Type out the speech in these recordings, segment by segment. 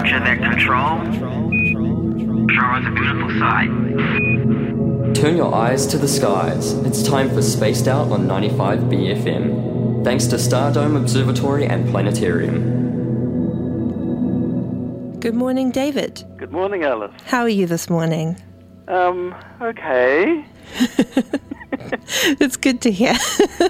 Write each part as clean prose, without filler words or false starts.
picture that control. Sure is a beautiful sight. Turn your eyes to the skies. It's time for Spaced Out on 95 BFM. Thanks to Stardome Observatory and Planetarium. Good morning, David. Good morning, Alice. How are you this morning? Okay. It's good to hear.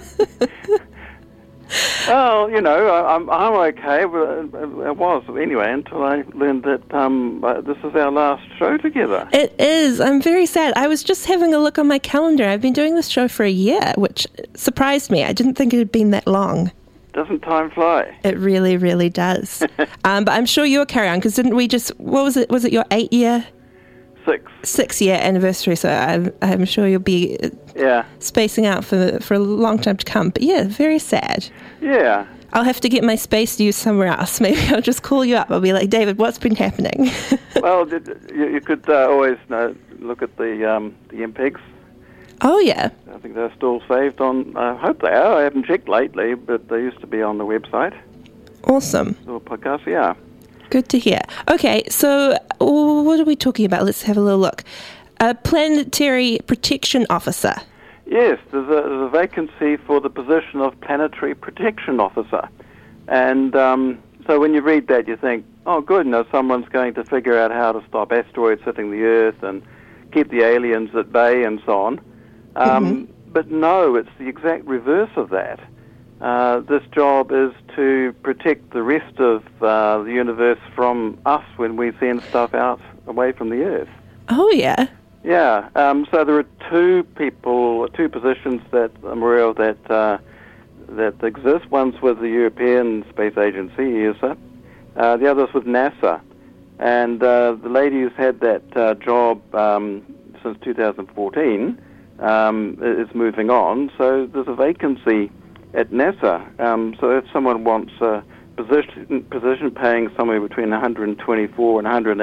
Well, you know, I'm okay. But I was anyway until I learned that this is our last show together. It is. I'm very sad. I was just having a look on my calendar. I've been doing this show for a year, which surprised me. I didn't think it had been that long. Doesn't time fly? It really, really does. But I'm sure you'll carry on, because didn't we just, what was it? Was it your 8-year? 6-year anniversary, so I'm sure you'll be spacing out for a long time to come. But yeah, very sad. Yeah. I'll have to get my space used somewhere else. Maybe I'll just call you up. I'll be like, David, what's been happening? Well, you could always look at the MPEGs. Oh, yeah. I think they're still saved on, I hope they are. I haven't checked lately, but they used to be on the website. Awesome. Little podcast, yeah. Good to hear. Okay, so what are we talking about? Let's have a little look. A planetary protection officer. Yes, there's a vacancy for the position of planetary protection officer. And so when you read that, you think, oh, good, someone's going to figure out how to stop asteroids hitting the Earth and keep the aliens at bay and so on. But no, it's the exact reverse of that. This job is to protect the rest of the universe from us when we send stuff out away from the Earth. Oh, yeah. Yeah. So there are two positions that I'm aware of that exist. One's with the European Space Agency, ESA. The other's with NASA. And the lady who's had that job since 2014 is moving on. So there's a vacancy at NASA. So if someone wants a position paying somewhere between $124,000 and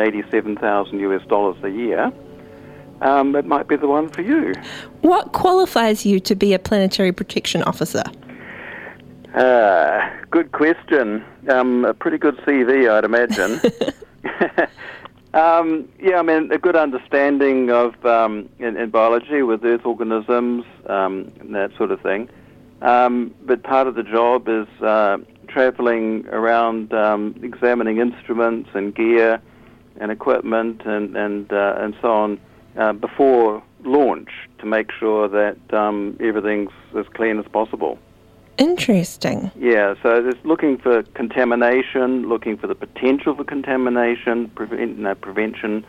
$187,000 a year, it might be the one for you. What qualifies you to be a planetary protection officer? Good question. A pretty good CV, I'd imagine. A good understanding of in biology with Earth organisms and that sort of thing. But part of the job is traveling around, examining instruments and gear and equipment and so on before launch to make sure that everything's as clean as possible. Interesting. Yeah, so it's looking for contamination, looking for the potential for contamination, prevention,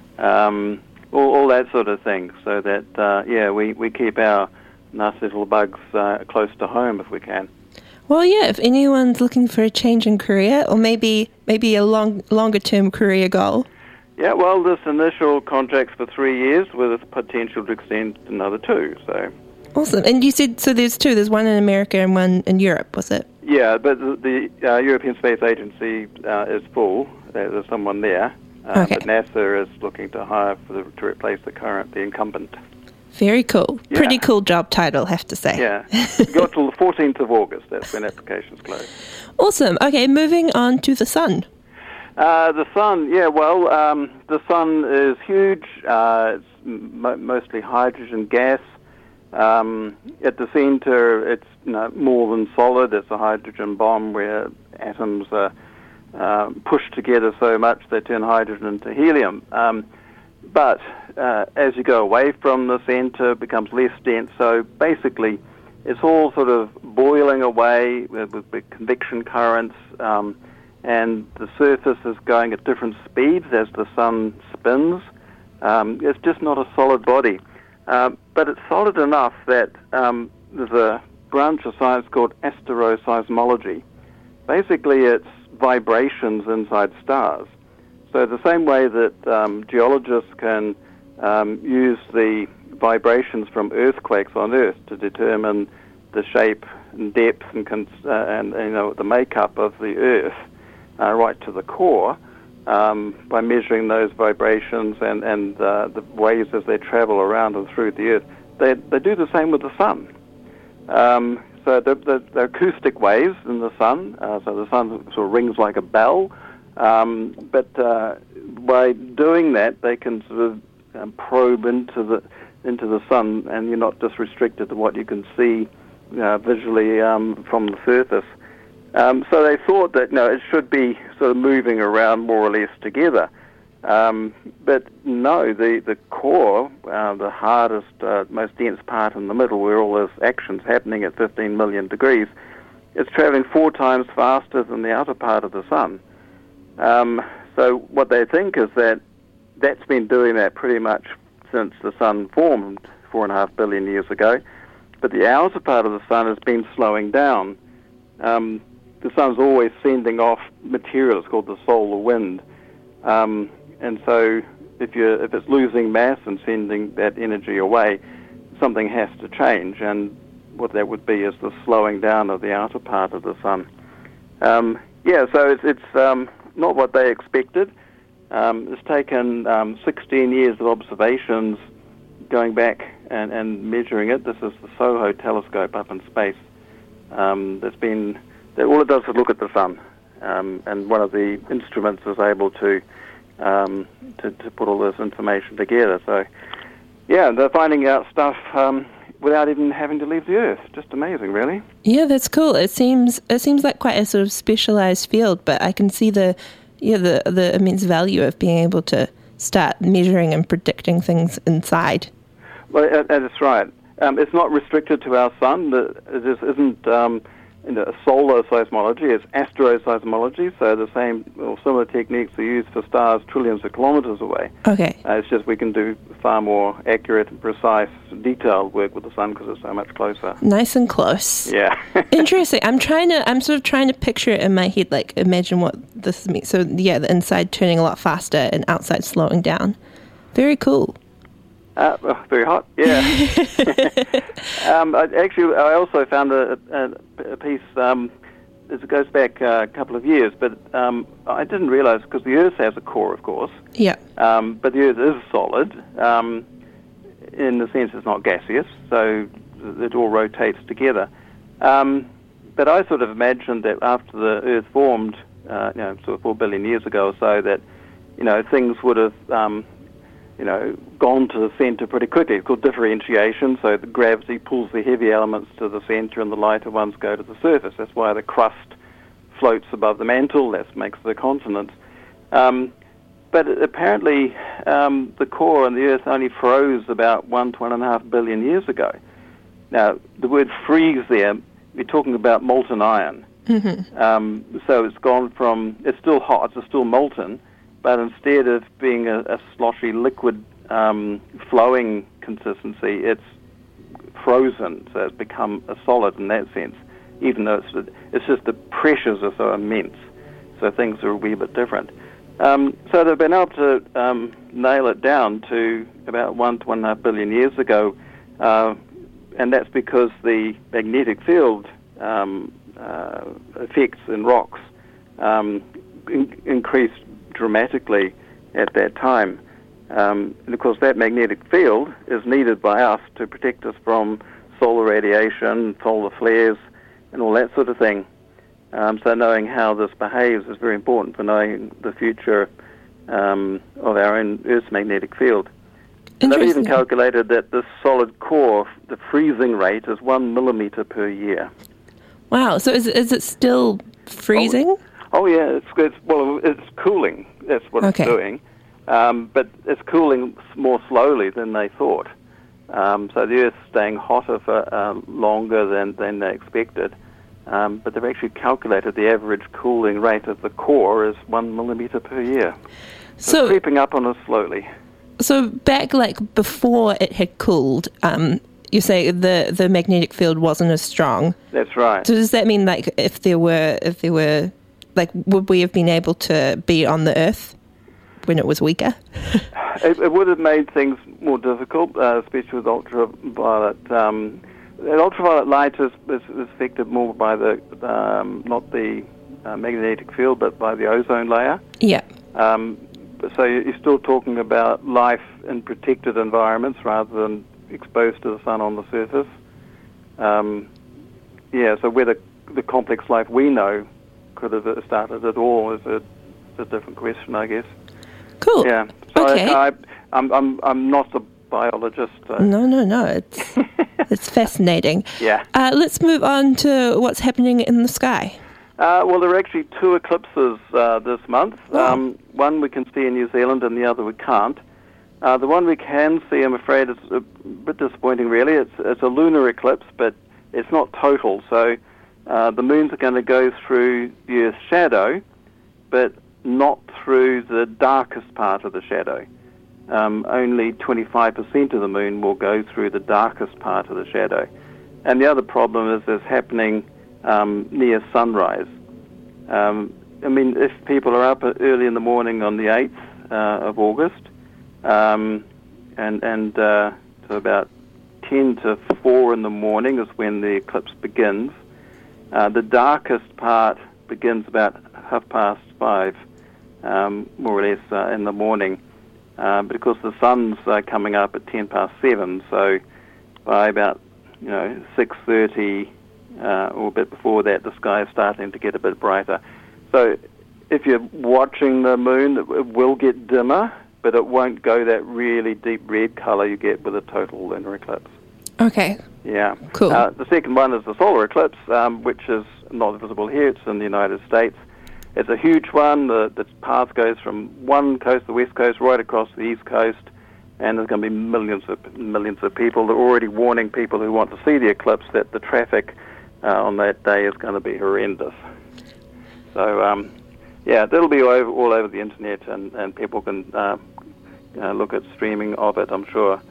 all that sort of thing, so that, we keep our nasty little bugs close to home if we can. Well, yeah, if anyone's looking for a change in career, or maybe a longer-term career goal. Yeah, well, this initial contract's for 3 years with a potential to extend another 2, so... Awesome. And you said, so there's 2, there's one in America and one in Europe, was it? Yeah, but the European Space Agency is full. There's someone there. Okay. But NASA is looking to hire to replace the incumbent. Very cool. Yeah. Pretty cool job title, have to say. Yeah. We've got till the 14th of August. That's when applications close. Awesome. Okay, moving on to the sun. The sun, the sun is huge. It's mostly hydrogen gas. At the center, it's more than solid. It's a hydrogen bomb where atoms are pushed together so much they turn hydrogen into helium. But as you go away from the center, it becomes less dense. So basically, it's all sort of boiling away with big convection currents, and the surface is going at different speeds as the sun spins. It's just not a solid body. But it's solid enough that there's a branch of science called asteroseismology. Basically, it's vibrations inside stars. So the same way that geologists can use the vibrations from earthquakes on Earth to determine the shape and depth and the makeup of the Earth right to the core, by measuring those vibrations and the waves as they travel around and through the Earth. They do the same with the sun. So the acoustic waves in the sun, so the sun sort of rings like a bell, But by doing that, they can sort of probe into the sun, and you're not just restricted to what you can see visually from the surface. So they thought that it should be sort of moving around more or less together. But no, the core, the hardest, most dense part in the middle, where all this action's happening at 15 million degrees, it's traveling 4 times faster than the outer part of the sun. So what they think is that that's been doing that pretty much since the sun formed 4.5 billion years ago. But the outer part of the sun has been slowing down. The sun's always sending off material. It's called the solar wind. And so if it's losing mass and sending that energy away, something has to change. And what that would be is the slowing down of the outer part of the sun. So it's not what they expected. It's taken 16 years of observations going back and measuring it. This is the SOHO telescope up in space. All it does is look at the sun, and one of the instruments is able to put all this information together. So, yeah, they're finding out stuff without even having to leave the Earth. Just amazing, really. Yeah, that's cool. It seems like quite a sort of specialized field, but I can see the immense value of being able to start measuring and predicting things inside. Well, that's right. It's not restricted to our sun. It just isn't solar seismology. It's astroseismology, so the same or similar techniques are used for stars trillions of kilometers away. Okay. It's just we can do far more accurate and precise, detailed work with the sun because it's so much closer. Nice and close. Yeah. Interesting. I'm sort of trying to picture it in my head, like imagine what this means. So yeah, the inside turning a lot faster and outside slowing down. Very cool. Very hot, yeah. I also found a piece, it goes back a couple of years, but I didn't realize, because the Earth has a core, of course. Yeah. But the Earth is solid, in the sense it's not gaseous, so it all rotates together. But I sort of imagined that after the Earth formed, sort of 4 billion years ago or so, that, things would have gone to the center pretty quickly. It's called differentiation, so the gravity pulls the heavy elements to the center and the lighter ones go to the surface. That's why the crust floats above the mantle. That makes the continents. But apparently the core and the Earth only froze about 1 to 1.5 billion years ago. Now, the word freeze there, we're talking about molten iron. Mm-hmm. So it's gone from, it's still hot, it's still molten, but instead of being a sloshy liquid flowing consistency, it's frozen, so it's become a solid in that sense, even though it's just the pressures are so immense, so things are a wee bit different. So they've been able to nail it down to about 1 to 1.5 billion years ago, and that's because the magnetic field effects in rocks increased dramatically at that time. And of course that magnetic field is needed by us to protect us from solar radiation, solar flares, and all that sort of thing. So knowing how this behaves is very important for knowing the future of our own Earth's magnetic field. And they've even calculated that this solid core, the freezing rate is 1 millimeter per year. Wow, so is it still freezing? Oh yeah, it's cooling. That's what it's doing. But it's cooling more slowly than they thought. So the Earth's staying hotter for longer than they expected. But they've actually calculated the average cooling rate of the core is 1 millimeter per year. So it's creeping up on us slowly. So back before it had cooled, you say the magnetic field wasn't as strong. That's right. So does that mean if there were would we have been able to be on the Earth when it was weaker? It would have made things more difficult, especially with ultraviolet. Ultraviolet light is affected more by the not the magnetic field, but by the ozone layer. Yeah. So you're still talking about life in protected environments rather than exposed to the sun on the surface. So whether the complex life we know could have started at all is a different question, I guess. Cool. Yeah. So okay. I'm not a biologist. So. No. It's fascinating. Yeah. Let's move on to what's happening in the sky. Well, there are actually 2 eclipses this month. Wow. One we can see in New Zealand and the other we can't. The one we can see, I'm afraid, is a bit disappointing, really. It's a lunar eclipse, but it's not total. So the moons are going to go through the Earth's shadow, but not through the darkest part of the shadow. Only 25% of the moon will go through the darkest part of the shadow. And the other problem is it's happening near sunrise. If people are up early in the morning on the 8th of August, and to about 10 to 4 in the morning is when the eclipse begins. The darkest part begins about 5:30, more or less, in the morning. But of course the sun's coming up at 7:10, so by about 6:30 or a bit before that, the sky is starting to get a bit brighter. So if you're watching the moon, it will get dimmer, but it won't go that really deep red colour you get with a total lunar eclipse. Okay. Yeah. Cool. The second one is the solar eclipse, which is not visible here. It's in the United States. It's a huge one. The path goes from one coast, the west coast, right across the east coast, and there's going to be millions of people. They're already warning people who want to see the eclipse that the traffic on that day is going to be horrendous. So, that'll be all over the internet, and people can look at streaming of it, I'm sure.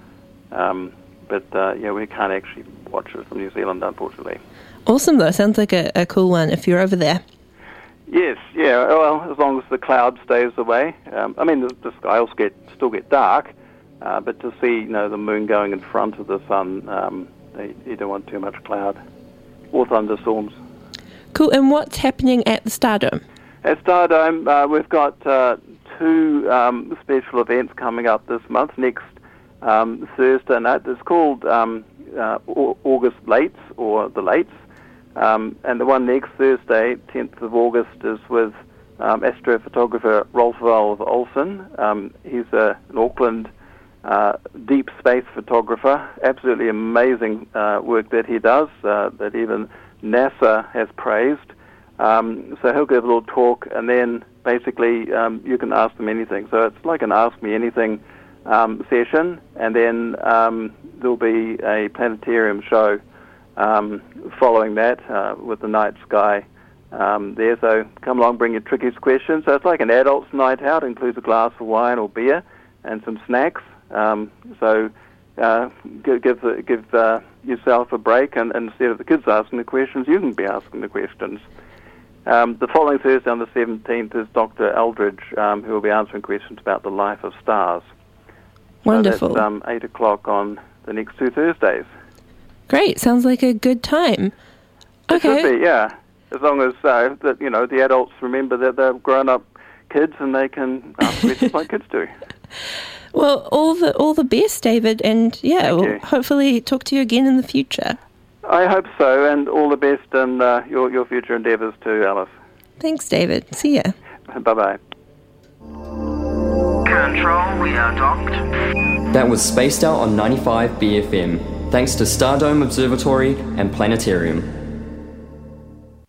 But we can't actually watch it from New Zealand, unfortunately. Awesome, though. Sounds like a cool one if you're over there. Yes, yeah. Well, as long as the cloud stays away. The sky will still get dark, but to see the moon going in front of the sun, you don't want too much cloud or thunderstorms. Cool. And what's happening at the Stardome? At Stardome, we've got 2 special events coming up this month. Next Thursday night, it's called August Lates, or the Lates. And the one next Thursday, 10th of August, is with astrophotographer Rolf Olsen. He's an Auckland deep space photographer. Absolutely amazing work that he does, that even NASA has praised. So he'll give a little talk, and then basically you can ask them anything. So it's like an Ask Me Anything session, and then there'll be a planetarium show following that with the night sky there. So come along, bring your trickiest questions. So it's like an adult's night out. It includes a glass of wine or beer and some snacks. So give yourself a break, and instead of the kids asking the questions, you can be asking the questions. The following Thursday on the 17th is Dr. Eldridge, who will be answering questions about the life of stars. Wonderful. So that's 8 o'clock on the next 2 Thursdays. Great. Sounds like a good time. Okay. It should be, yeah. As long as the adults remember that they're grown-up kids and they can ask questions like kids do. Well, all the best, David, and we'll hopefully talk to you again in the future. I hope so, and all the best in your future endeavours too, Alice. Thanks, David. See ya. Bye-bye. Control, we are docked. That was Spaced Out on 95 BFM. Thanks to Stardome Observatory and Planetarium.